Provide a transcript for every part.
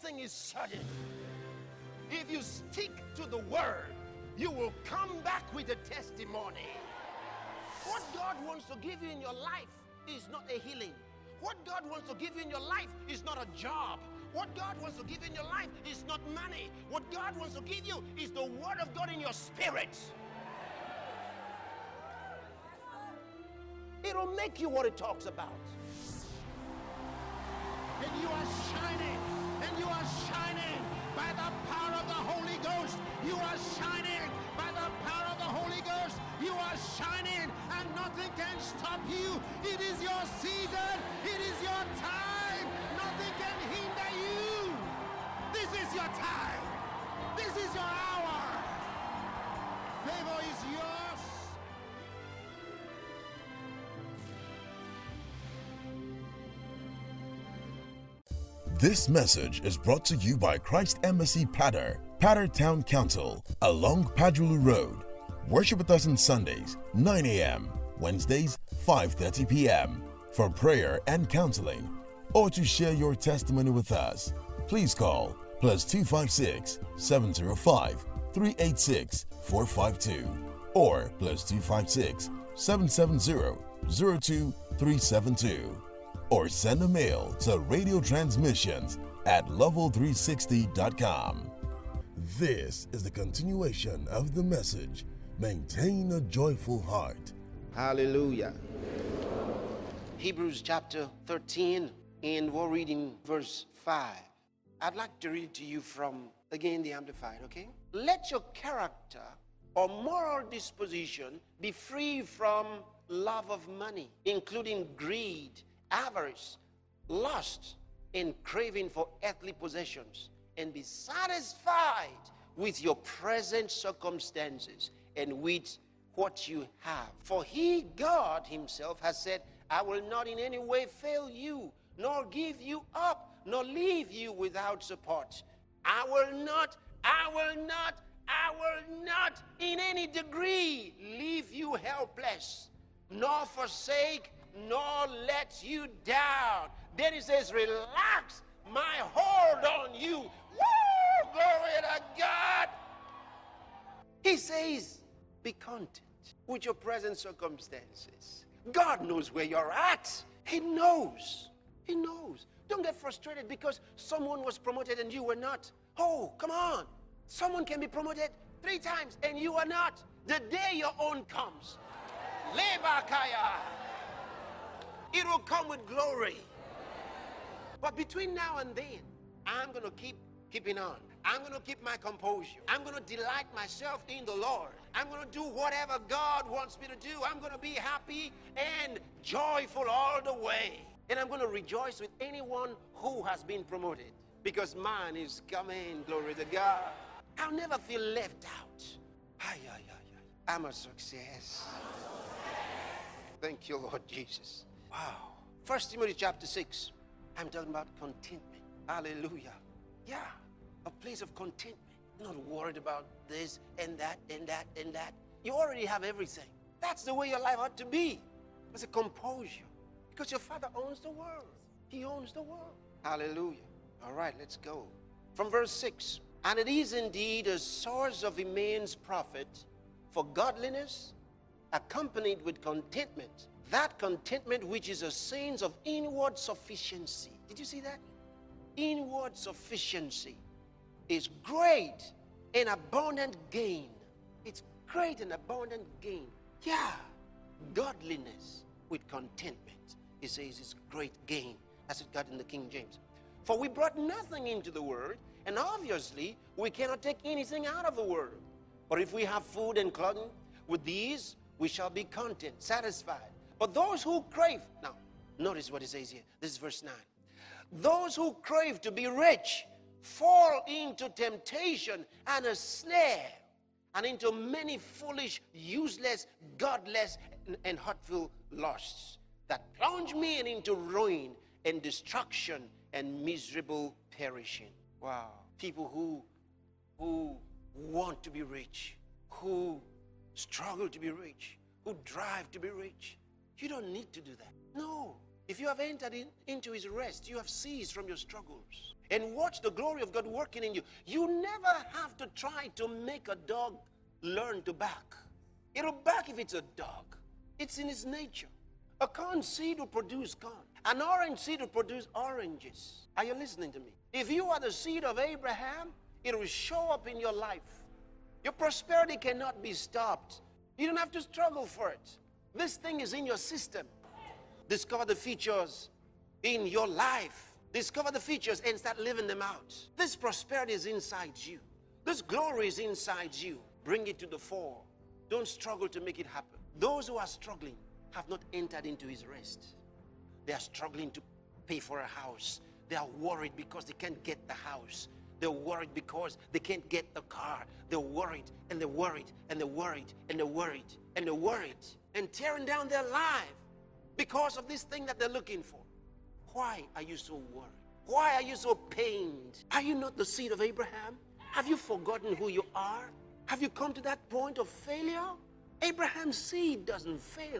Nothing is sudden. If you stick to the word, you will come back with a testimony. What God wants to give you in your life is not a healing. What God wants to give you in your life is not a job. What God wants to give you in your life is not money. What God wants to give you is the word of God in your spirit. It'll make you what it talks about. And you are shining. And you are shining by the power of the Holy Ghost. You are shining by the power of the Holy Ghost. You are shining and nothing can stop you. It is your season. It is your time. Nothing can hinder you. This is your time. This is your hour. Favor is yours. This message is brought to you by Christ Embassy Patter, Patter Town Council, along Padulu Road. Worship with us on Sundays, 9 a.m., Wednesdays, 5:30 p.m. for prayer and counseling. Or to share your testimony with us, please call +256 705 386 452 or +256 770 02372. Or send a mail to radiotransmissions@level360.com. This is the continuation of the message. Maintain a joyful heart. Hallelujah. Hebrews chapter 13, and we're reading verse 5. I'd like to read to you from, again, the Amplified, okay? Let your character or moral disposition be free from love of money, including greed, avarice, lust, and craving for earthly possessions, and be satisfied with your present circumstances and with what you have. For he, God himself, has said, I will not in any way fail you, nor give you up, nor leave you without support. I will not in any degree leave you helpless, nor forsake, nor let you down. Then he says, relax my hold on you. Woo! Glory to God. He says, be content with your present circumstances. God knows where you're at. He knows. He knows. Don't get frustrated because someone was promoted and you were not. Oh, come on. Someone can be promoted 3 times and you are not. The day your own comes, Lebakaya, it will come with glory. But between now and then, I'm going to keeping on. I'm going to keep my composure. I'm going to delight myself in the Lord. I'm going to do whatever God wants me to do. I'm going to be happy and joyful all the way. And I'm going to rejoice with anyone who has been promoted, because mine is coming. Glory to God. I'll never feel left out. I'm a success. Thank you, Lord Jesus. Wow. 1 Timothy chapter 6. I'm talking about contentment. Hallelujah. Yeah. A place of contentment. Not worried about this and that and that and that. You already have everything. That's the way your life ought to be. It's a composure. Because your Father owns the world. He owns the world. Hallelujah. All right, let's go. From verse 6. And it is indeed a source of immense profit for godliness, accompanied with contentment. That contentment which is a sense of inward sufficiency. Did you see that? Inward sufficiency is great and abundant gain. It's great and abundant gain. Yeah. Godliness with contentment, he says, is great gain. That's it got in the King James. For we brought nothing into the world, and obviously we cannot take anything out of the world. But if we have food and clothing, with these we shall be content, satisfied. But those who crave, now notice what it says here. This is verse 9. Those who crave to be rich fall into temptation and a snare, and into many foolish, useless, godless, and hurtful lusts that plunge men into ruin and destruction and miserable perishing. Wow. People who want to be rich, who struggle to be rich, who drive to be rich. You don't need to do that. No. If you have entered into his rest, you have ceased from your struggles and watch the glory of God working in you. You never have to try to make a dog learn to bark. It'll bark if it's a dog. It's in its nature. A corn seed will produce corn. An orange seed will produce oranges. Are you listening to me? If you are the seed of Abraham, it will show up in your life. Your prosperity cannot be stopped. You don't have to struggle for it. This thing is in your system. Discover the features in your life. Discover the features and start living them out. This prosperity is inside you. This glory is inside you. Bring it to the fore. Don't struggle to make it happen. Those who are struggling have not entered into his rest. They are struggling to pay for a house. They are worried because they can't get the house. They're worried because they can't get the car. They're worried and they're worried and they're worried and they're worried and they're worried and tearing down their life because of this thing that they're looking for. Why are you so worried? Why are you so pained? Are you not the seed of Abraham? Have you forgotten who you are? Have you come to that point of failure? Abraham's seed doesn't fail.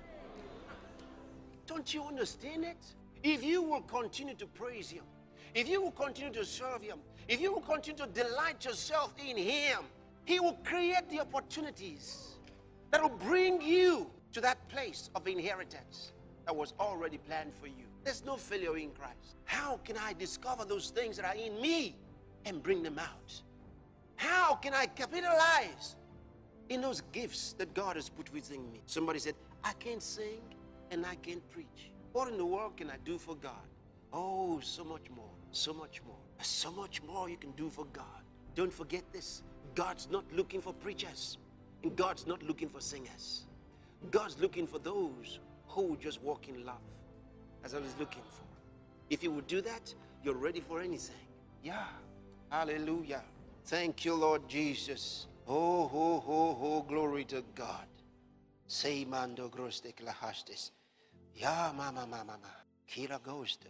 Don't you understand it? If you will continue to praise him, if you will continue to serve him, if you will continue to delight yourself in him, he will create the opportunities that will bring you to that place of inheritance that was already planned for you. There's no failure in Christ. How can I discover those things that are in me and bring them out? How can I capitalize in those gifts that God has put within me? Somebody said, I can't sing and I can't preach. What in the world can I do for God? Oh, so much more, so much more. There's so much more you can do for God. Don't forget this. God's not looking for preachers, and God's not looking for singers. God's looking for those who just walk in love. That's what he's looking for. If you would do that, you're ready for anything. Yeah. Hallelujah. Thank you, Lord Jesus. Oh, ho, ho, ho, glory to God. Say mando groste klahastes. Ya mama mama. Kira ghost.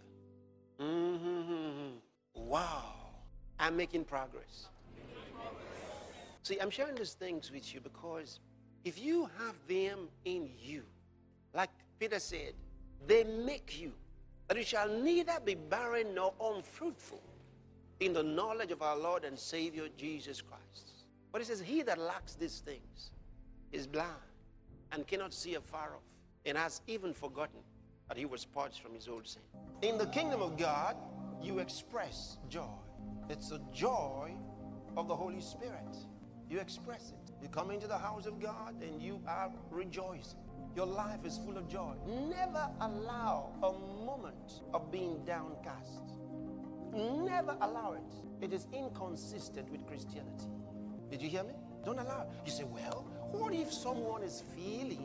Wow. I'm making progress. See, I'm sharing these things with you because if you have them in you, like Peter said, they make you, that you shall neither be barren nor unfruitful in the knowledge of our Lord and Savior Jesus Christ. But it says, he that lacks these things is blind and cannot see afar off, and has even forgotten that he was purged from his old sin. In the kingdom of God, you express joy. It's the joy of the Holy Spirit. You express it. You come into the house of God and you are rejoicing. Your life is full of joy. Never allow a moment of being downcast. Never allow it. It is inconsistent with Christianity. Did you hear me? Don't allow it. You say, well, what if someone is feeling?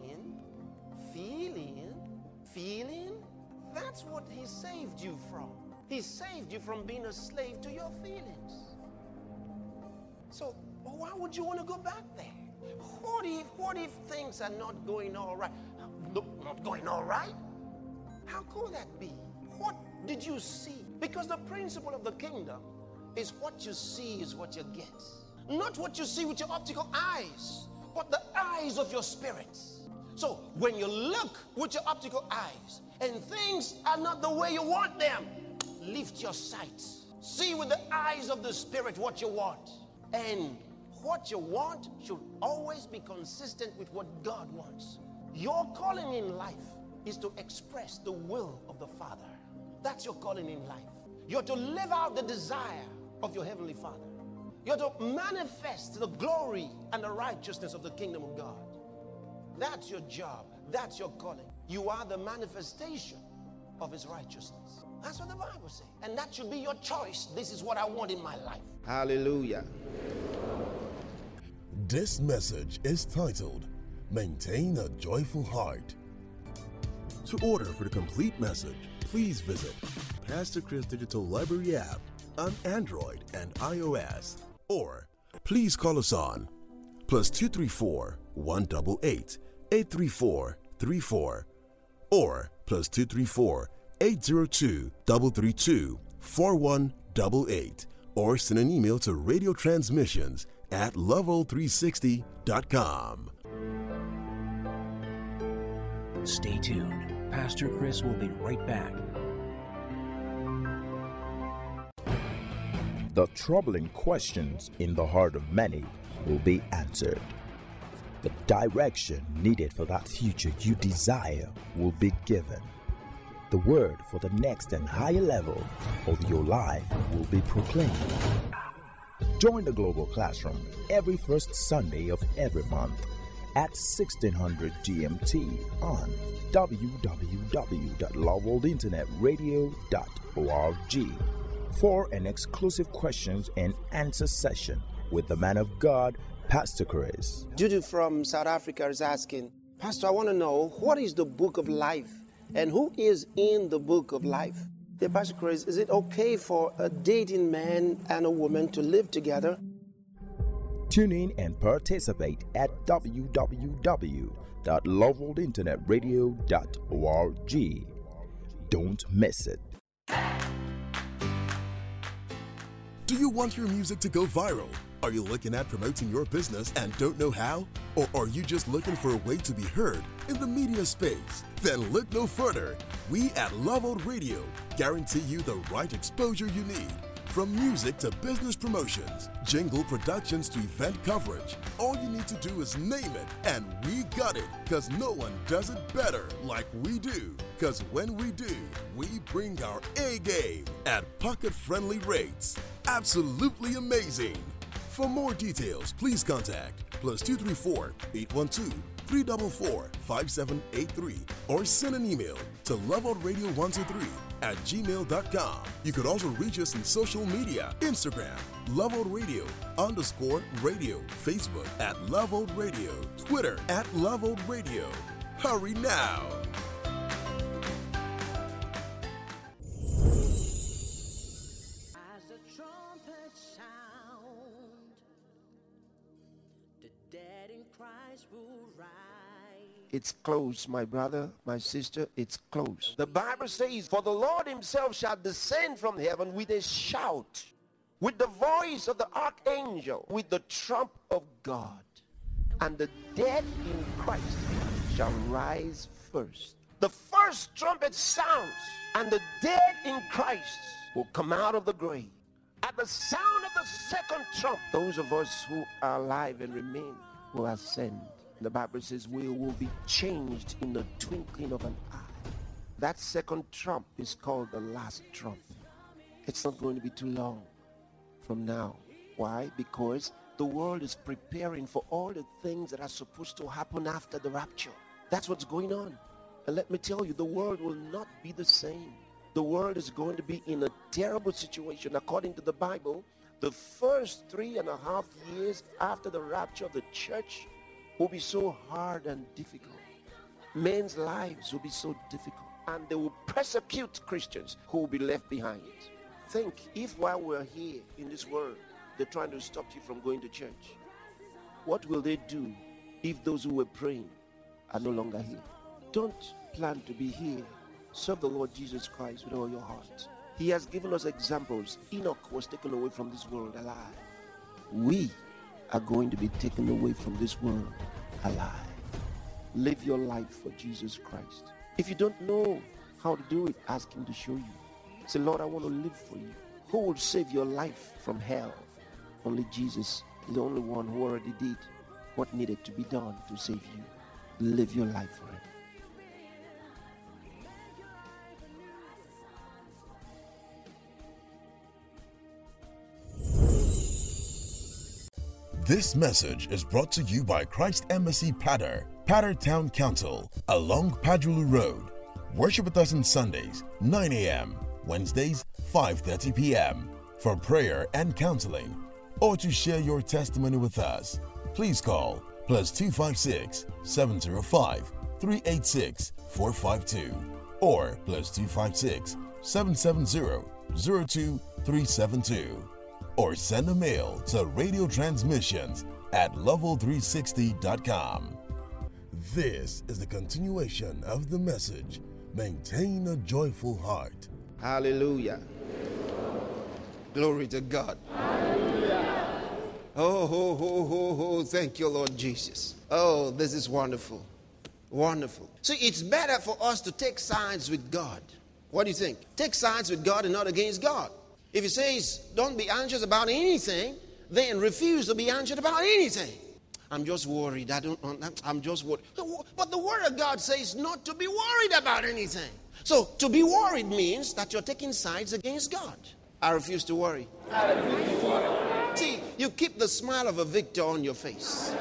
That's what he saved you from. He saved you from being a slave to your feelings. So why would you want to go back there? What if things are not going all right? Not going all right? How could that be? What did you see? Because the principle of the kingdom is what you see is what you get. Not what you see with your optical eyes, but the eyes of your spirit. So when you look with your optical eyes and things are not the way you want them, lift your sight. See with the eyes of the spirit what you want. And what you want should always be consistent with what God wants. Your calling in life is to express the will of the Father. That's your calling in life. You're to live out the desire of your Heavenly Father. You're to manifest the glory and the righteousness of the kingdom of God. That's your job. That's your calling. You are the manifestation of his righteousness. That's what the Bible says. And that should be your choice. This is what I want in my life. Hallelujah. This message is titled, Maintain a Joyful Heart. To order for the complete message, please visit Pastor Chris Digital Library app on Android and iOS. Or please call us on +234 188 834 34 or +234 802 332 4188, or send an email to radiotransmissions@level360.com. Stay tuned Pastor Chris will be right back. The troubling questions in the heart of many will be answered. The direction needed for that future you desire will be given. The word for the next and higher level of your life will be proclaimed. Join the Global Classroom every first Sunday of every month at 1600 GMT on www.loveworldinternetradio.org for an exclusive questions and answer session with the man of God, Pastor Chris. Judy from South Africa is asking, Pastor, I want to know, what is the book of life and who is in the book of life? Dear Pastor Chris, is it okay for a dating man and a woman to live together? Tune in and participate at www.loveworldinternetradio.org. Don't miss it. Do you want your music to go viral? Are you looking at promoting your business and don't know how? Or are you just looking for a way to be heard in the media space? Then look no further. We at Love World Radio guarantee you the right exposure you need. From music to business promotions, jingle productions to event coverage, all you need to do is name it and we got it, because no one does it better like we do. Because when we do, we bring our A game at pocket-friendly rates. Absolutely amazing. For more details, please contact +234 812 344 5783 or send an email to loveoutradio123@gmail.com. You could also reach us in social media: Instagram, loveoutradio_radio, Facebook at loveoutradio, Twitter at loveoutradio. Hurry now! It's close, my brother, my sister, it's close. The Bible says, for the Lord himself shall descend from heaven with a shout, with the voice of the archangel, with the trump of God. And the dead in Christ shall rise first. The first trumpet sounds, and the dead in Christ will come out of the grave. At the sound of the second trump, those of us who are alive and remain will ascend. The Bible says we will be changed in the twinkling of an eye. That second trump is called the last trump. It's not going to be too long from now. Why? Because the world is preparing for all the things that are supposed to happen after the rapture. That's what's going on. And let me tell you, the world will not be the same. The world is going to be in a terrible situation. According to the Bible, the first 3.5 years after the rapture of the church will be so hard and difficult. Men's lives will be so difficult, and they will persecute Christians who will be left behind. Think, if while we're here in this world, they're trying to stop you from going to church, what will they do if those who were praying are no longer here? Don't plan to be here. Serve the Lord Jesus Christ with all your heart. He has given us examples. Enoch was taken away from this world alive. We are going to be taken away from this world alive. Live your life for Jesus Christ. If you don't know how to do it, ask him to show you. Say, Lord, I want to live for you. Who will save your life from hell? Only Jesus is the only one who already did what needed to be done to save you. Live your life for him. This message is brought to you by Christ Embassy Patter, Patter Town Council, along Padulu Road. Worship with us on Sundays, 9 a.m., Wednesdays, 5:30 p.m. for prayer and counseling. Or to share your testimony with us, please call +256 705 386 452 or +256 770 02372. Or send a mail to radiotransmissions@level360.com. This is the continuation of the message. Maintain a joyful heart. Hallelujah. Glory to God. Hallelujah. Oh, thank you, Lord Jesus. Oh, this is wonderful. Wonderful. See, it's better for us to take sides with God. What do you think? Take sides with God and not against God. If he says, don't be anxious about anything, then refuse to be anxious about anything. I'm just worried. I'm just worried. But the word of God says not to be worried about anything. So to be worried means that you're taking sides against God. I refuse to worry. I refuse to worry. See, you keep the smile of a victor on your face.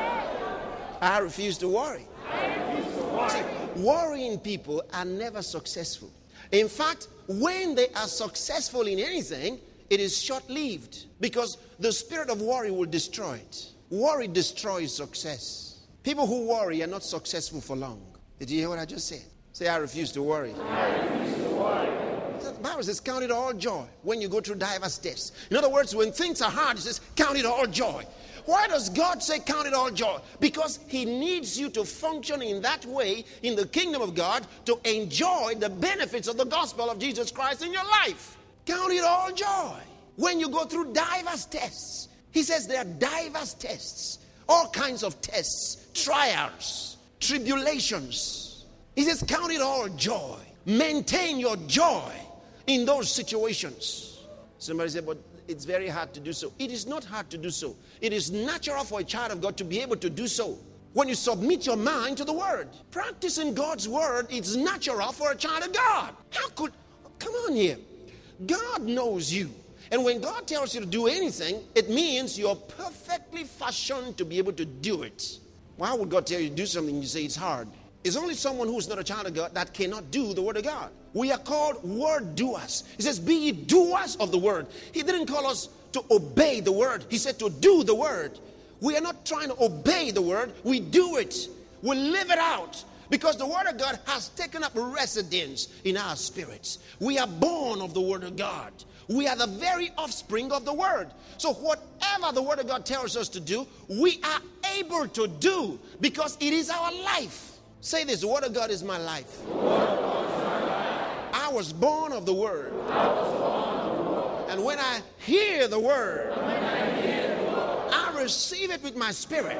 I refuse to worry. See, worrying people are never successful. In fact, when they are successful in anything, it is short-lived because the spirit of worry will destroy it. Worry destroys success. People who worry are not successful for long. Did you hear what I just said? Say, I refuse to worry. I refuse to worry. The Bible says, count it all joy when you go through diverse tests. In other words, when things are hard, it says, count it all joy. Why does God say count it all joy? Because he needs you to function in that way in the kingdom of God to enjoy the benefits of the gospel of Jesus Christ in your life. Count it all joy when you go through diverse tests. He says there are diverse tests, all kinds of tests, trials, tribulations. He says count it all joy. Maintain your joy in those situations. Somebody said, but it's very hard to do so. It is not hard to do so. It is natural for a child of God to be able to do so. When you submit your mind to the word, practicing God's word, it's natural for a child of God. Come on here. God knows you. And when God tells you to do anything, it means you're perfectly fashioned to be able to do it. Why would God tell you to do something and you say it's hard? It's only someone who's not a child of God that cannot do the word of God. We are called word doers. He says, be ye doers of the word. He didn't call us to obey the word. He said to do the word. We are not trying to obey the word. We do it. We live it out. Because the word of God has taken up residence in our spirits. We are born of the word of God. We are the very offspring of the word. So whatever the word of God tells us to do, we are able to do because it is our life. Say this, the word of God is my life. The word of God is my life. I was born of the word. And when I hear the word, I receive it with my spirit.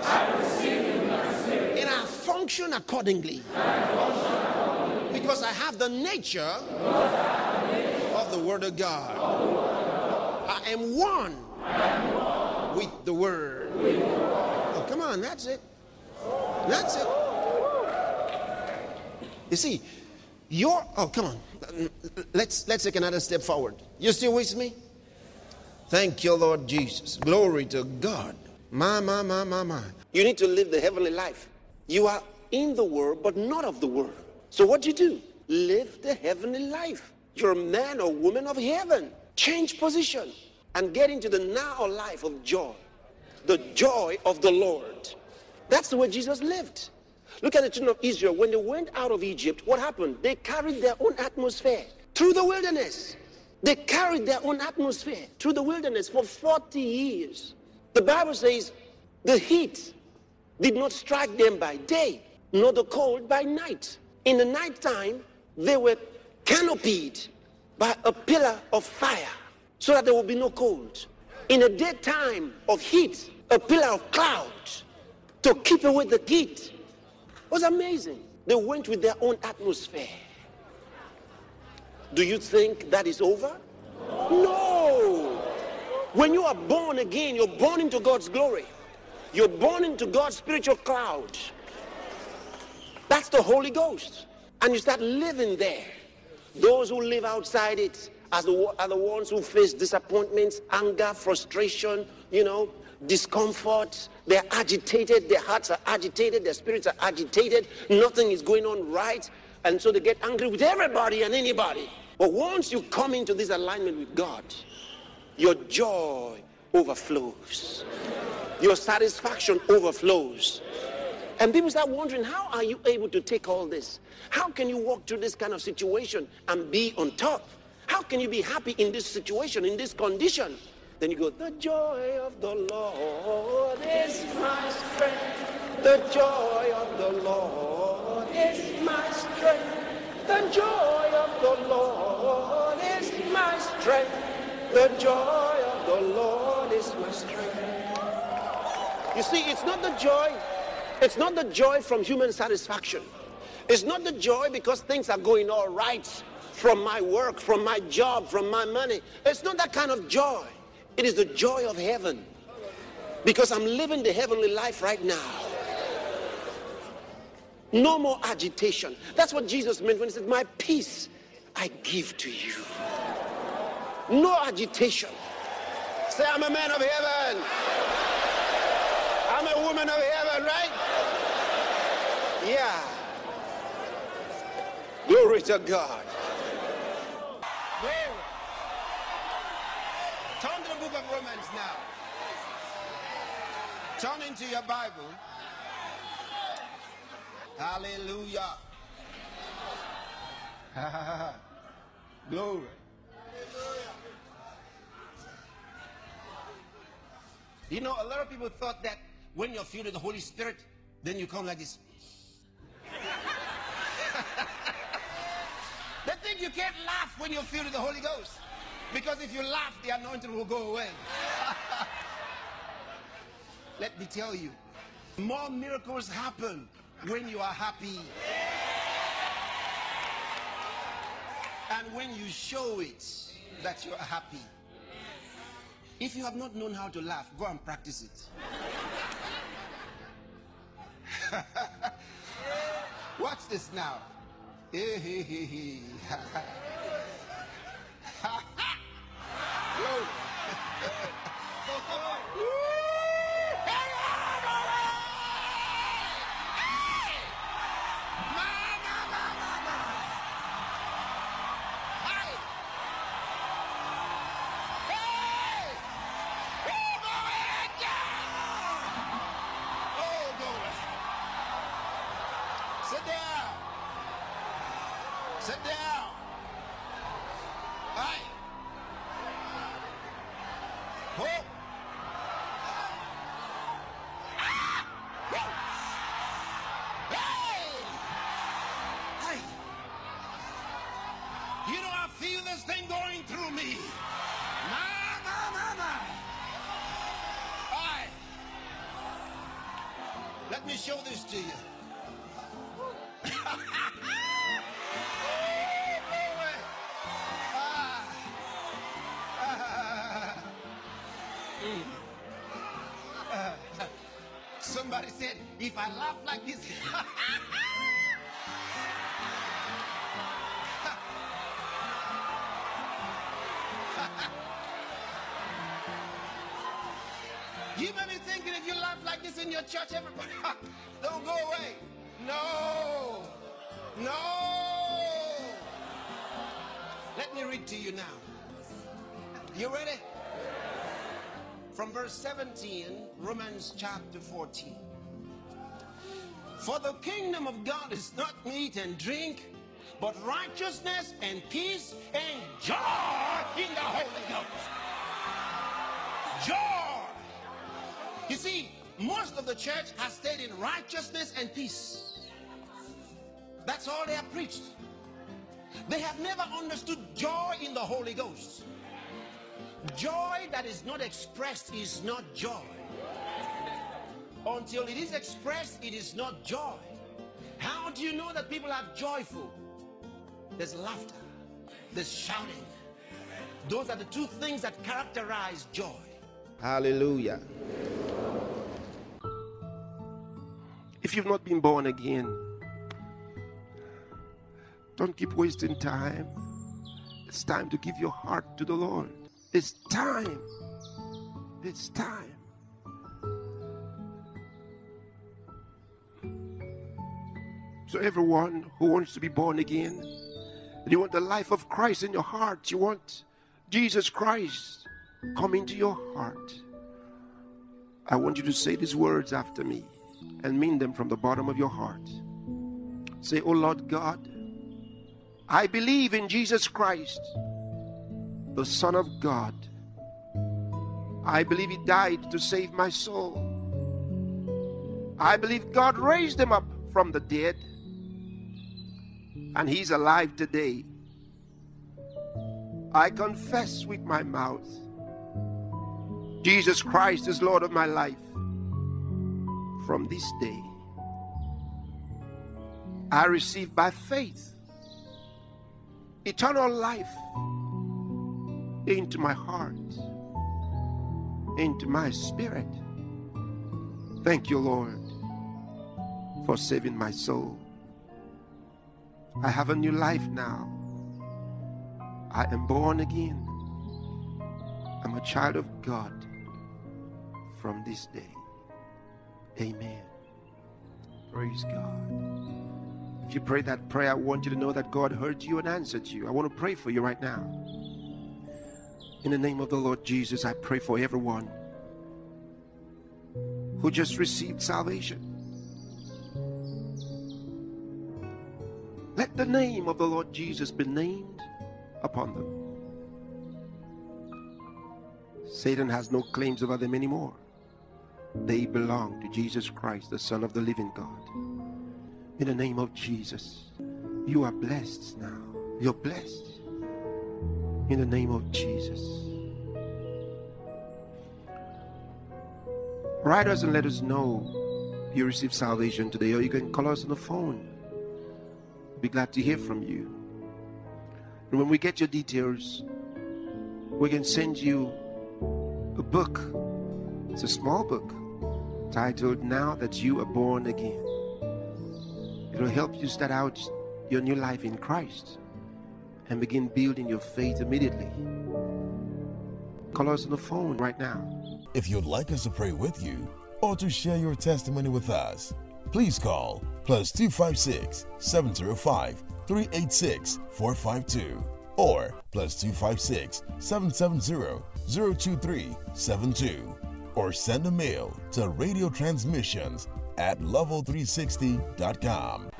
And I function accordingly. Because I have the nature of the word of God. I am one with the word. Oh, come on, that's it. That's it. You see, come on. Let's take another step forward. You still with me? Thank you, Lord Jesus. Glory to God. My. You need to live the heavenly life. You are in the world, but not of the world. So what do? Live the heavenly life. You're a man or woman of heaven. Change position and get into the now life of joy. The joy of the Lord. That's the way Jesus lived. Look at the children of Israel. When they went out of Egypt, what happened? They carried their own atmosphere through the wilderness. They carried their own atmosphere through the wilderness for 40 years. The Bible says the heat did not strike them by day, nor the cold by night. In the nighttime, they were canopied by a pillar of fire so that there would be no cold. In the daytime of heat, a pillar of cloud to keep away the heat. It was amazing. They went with their own atmosphere. Do you think that is over? No. When you are born again, you're born into God's glory. You're born into God's spiritual cloud. That's the Holy Ghost. And you start living there. Those who live outside it are the ones who face disappointments, anger, frustration, discomfort. They're agitated. Their hearts are agitated. Their spirits are agitated. Nothing is going on right. And so they get angry with everybody and anybody. But once you come into this alignment with God, your joy overflows. Your satisfaction overflows. And people start wondering, how are you able to take all this? How can you walk through this kind of situation and be on top? How can you be happy in this situation, in this condition? Then you go, the joy of the Lord is my strength. The joy of the Lord is my strength. The joy of the Lord is my strength. The joy of the Lord is my strength. You see, it's not the joy It's not the joy from human satisfaction. It's not the joy because things are going all right from my work, from my job, from my money. It's not that kind of joy. It is the joy of heaven, because I'm living the heavenly life right now. No more agitation. That's what Jesus meant when he said, my peace I give to you. No agitation. Say, I'm a man of heaven. I'm a woman of heaven, right? Yeah. Glory to God. Glory. Turn to the book of Romans now. Turn into your Bible. Hallelujah. Glory. You know, a lot of people thought that when you're filled with the Holy Spirit, then you come like this. They think you can't laugh when you're filled with the Holy Ghost, because if you laugh, the anointing will go away. Let me tell you, more miracles happen when you are happy. And when you show it that you are happy. If you have not known how to laugh, go and practice it. Watch this now. Sit down. Right. Whoa. Hey. Hey. You know, I feel this thing going through me. My. All right. Let me show this to you. Somebody said, if I laugh like this, you may be thinking if you laugh like this in your church, everybody, don't go away. No. Let me read to you now. You ready? From verse 17, Romans chapter 14. For the kingdom of God is not meat and drink, but righteousness and peace and joy in the Holy Ghost. Joy. You see, most of the church has stayed in righteousness and peace. That's all they have preached. They have never understood joy in the Holy Ghost. Joy that is not expressed is not joy. Until it is expressed, it is not joy. How do you know that people are joyful? There's laughter, there's shouting. Those are the two things that characterize joy. Hallelujah. If you've not been born again, don't keep wasting time. It's time to give your heart to the Lord. It's time. It's time. So everyone who wants to be born again, you want the life of Christ in your heart, you want Jesus Christ come into your heart, I want you to say these words after me and mean them from the bottom of your heart. Say, oh Lord God, I believe in Jesus Christ, the Son of God. I believe He died to save my soul. I believe God raised Him up from the dead, and He's alive today. I confess with my mouth, Jesus Christ is Lord of my life. From this day, I receive by faith eternal life into my heart, into my spirit. Thank you, Lord, for saving my soul. I have a new life now. I am born again. I'm a child of God from this day. Amen. Praise God. If you pray that prayer, I want you to know that God heard you and answered you. I want to pray for you right now. In the name of the Lord Jesus, I pray for everyone who just received salvation. Let the name of the Lord Jesus be named upon them. Satan has no claims over them anymore. They belong to Jesus Christ, the Son of the living God. In the name of Jesus, you are blessed now. You're blessed. In the name of Jesus. Write us and let us know you received salvation today, or you can call us on the phone. We'll be glad to hear from you. And when we get your details, we can send you a book. It's a small book titled Now That You Are Born Again. It'll help you start out your new life in Christ and begin building your faith immediately. Call us on the phone right now. If you'd like us to pray with you or to share your testimony with us, please call +256 705 386 452 or +256 770 023 72, or send a mail to radiotransmissions@level360.com.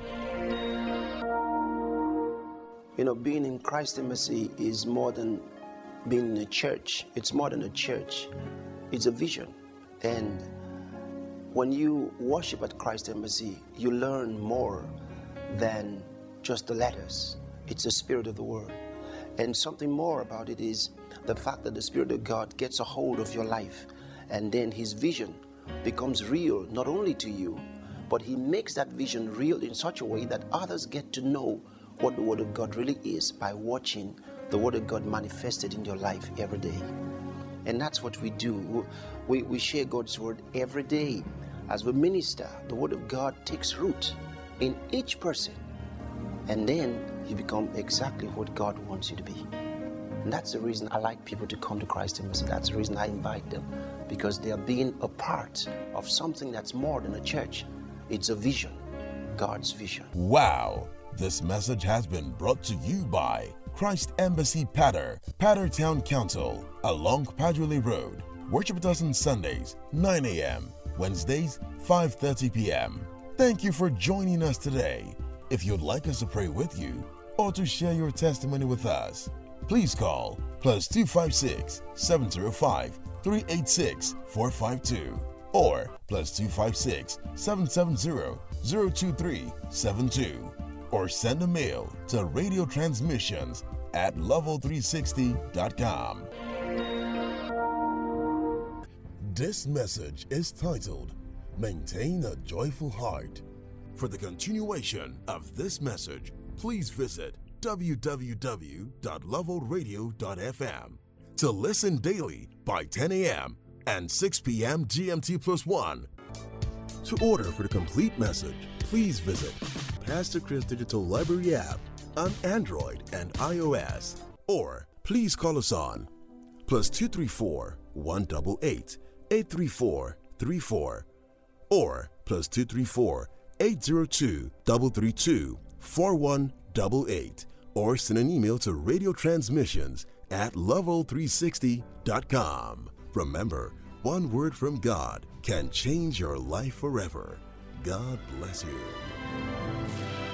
You know, being in Christ Embassy is more than being in a church. It's more than a church. It's a vision. And when you worship at Christ Embassy, you learn more than just the letters. It's the Spirit of the Word. And something more about it is the fact that the Spirit of God gets a hold of your life, and then His vision becomes real, not only to you, but He makes that vision real in such a way that others get to know what the Word of God really is by watching the Word of God manifested in your life every day. And that's what we do. We share God's Word every day. As we minister, the Word of God takes root in each person, and then you become exactly what God wants you to be. And that's the reason I like people to come to Christ Embassy. That's the reason I invite them, because they are being a part of something that's more than a church. It's a vision, God's vision. Wow! This message has been brought to you by Christ Embassy Patter, Patter Town Council, along Padule Road. Worship with us on Sundays, 9 a.m., Wednesdays, 5:30 p.m. Thank you for joining us today. If you'd like us to pray with you or to share your testimony with us, please call +256 705 386 452 or +256 770 023 72, or send a mail to radiotransmissions@level360.com. This message is titled, Maintain a Joyful Heart. For the continuation of this message, please visit www.levelradio.fm to listen daily by 10 a.m. and 6 p.m. GMT+1. To order for the complete message, please visit Pastor Chris Digital Library app on Android and iOS, or please call us on +234 188 834 34 or +234 802 332 4188, or send an email to radiotransmissions@level360.com. Remember, one word from God can change your life forever. God bless you.